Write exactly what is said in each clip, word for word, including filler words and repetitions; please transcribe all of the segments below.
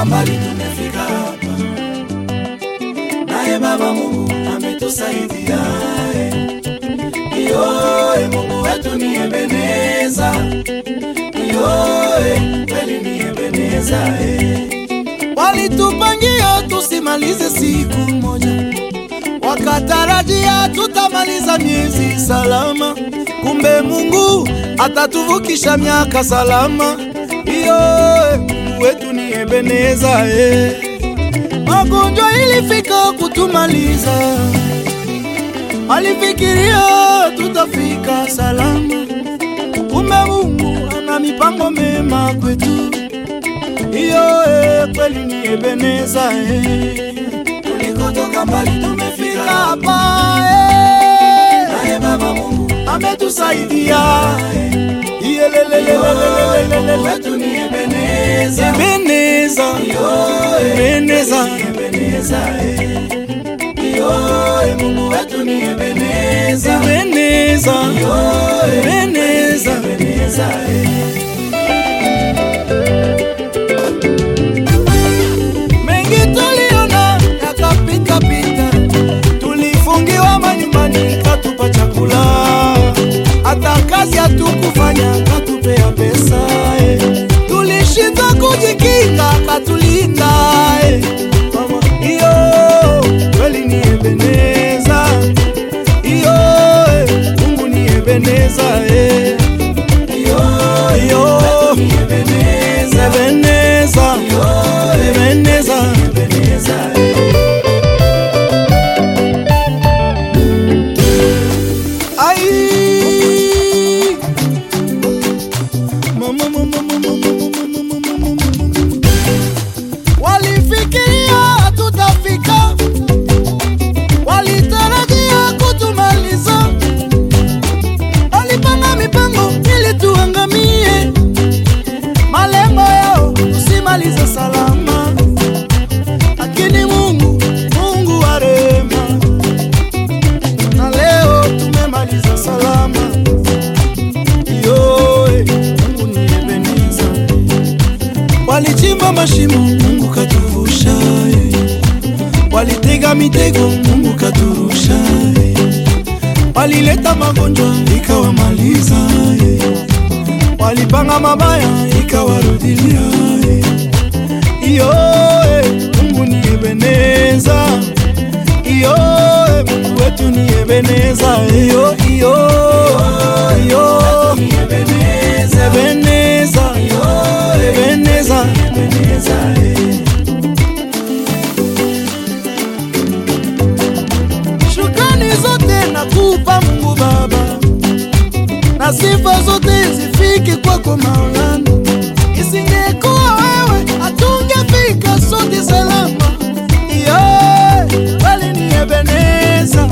Tulikotoka mbali tumefika hapa, naye Baba Mungu ametusaidia. Yoe Mungu wetu ni Ebeneza, yoe kweli ni Ebeneza. Walitupangia tusimalize siku moja, wakatarajia tutamaliza miezi salama, kumbe Mungu atatuvukisha miaka salama. Yoe Mungu wetu ni Ebeneza. Magonjwa ilifika kutumaliza, alifikiria tutafika salama, kumbe Mungu ana mipango mema kwetu. Yoe kweli ni Ebeneza. Tulikotoka mbali tumefika hapa, naye Baba Mungu ametusaidia. Yelelelelelelelelele wetu ni Ebeneza, Ebeneza, Ebeneza, Ebeneza. Yoe Mungu wetu ni Ebeneza, Ebeneza, Ebeneza, Ebeneza. Mengi tuliona yakapita pita, tulifungiwa manyumbani katupa chakula, hata kazi hatukufanya katupea pesa. Tulishinda kujikinga katulinda. Iyo kweli ni Ebeneza, iyo Mungu ni Ebeneza. Iyo iyo ni Ebeneza, Ebeneza, Ebeneza, Ebeneza. Ai mama mama mama walifikiria tutafika, walitarajia kutumaliza, walipanga mipango ili tuangamie, malengo yao tusimalize salama, lakini Mungu, Mungu wa rehema, na leo tumemaliza salama. Yoe Mungu ni Ebeneza. Walichimba mashimo, Mungu katuvusha. Walitega mitego, Mungu katurusha. Walileta magonjwa, ikawamaliza. Walipanga mabaya, ikawarudilia. Yoe Mungu ni Ebeneza, yoe Mungu wetu ni Ebeneza. Iyo iyo iyo Ebeneza, Ebeneza, Ebeneza, Ebeneza. Shukrani zote nakupa Mungu Baba, na sifa zote zifike kwako Maulana. Isingekuwa wewe hatungefika sote salama. Yoe kweli ni Ebeneza,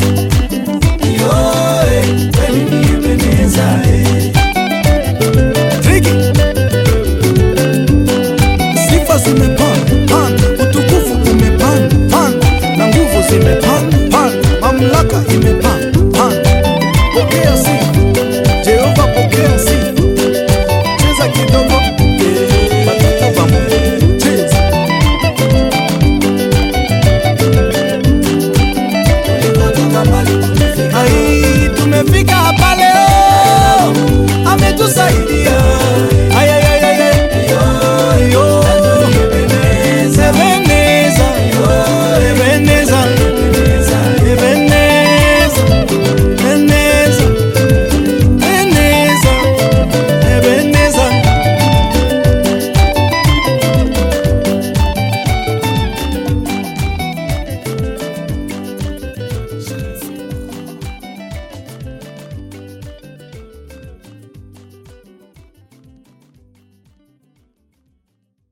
yoe kweli ni Ebeneza. Triki sifa zimepanda, utukufu umepanda, na nguvu zimepanda.